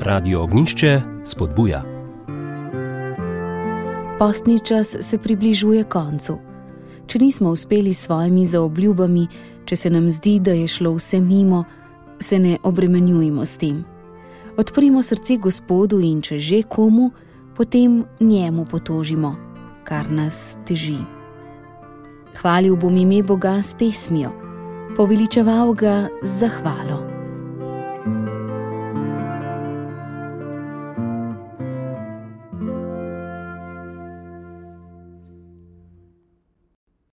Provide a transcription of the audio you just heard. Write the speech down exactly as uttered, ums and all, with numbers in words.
Radio Ognjišče spodbuja. Postni čas se približuje koncu. Če nismo uspeli s svojimi zaobljubami, če se nam zdi, da je šlo vse mimo, se ne obremenjujmo s tem. Odprimo srce Gospodu in če že komu, potem njemu potožimo, kar nas teži. Hvalil bom ime Boga s pesmijo, poveličeval ga z zahvalo.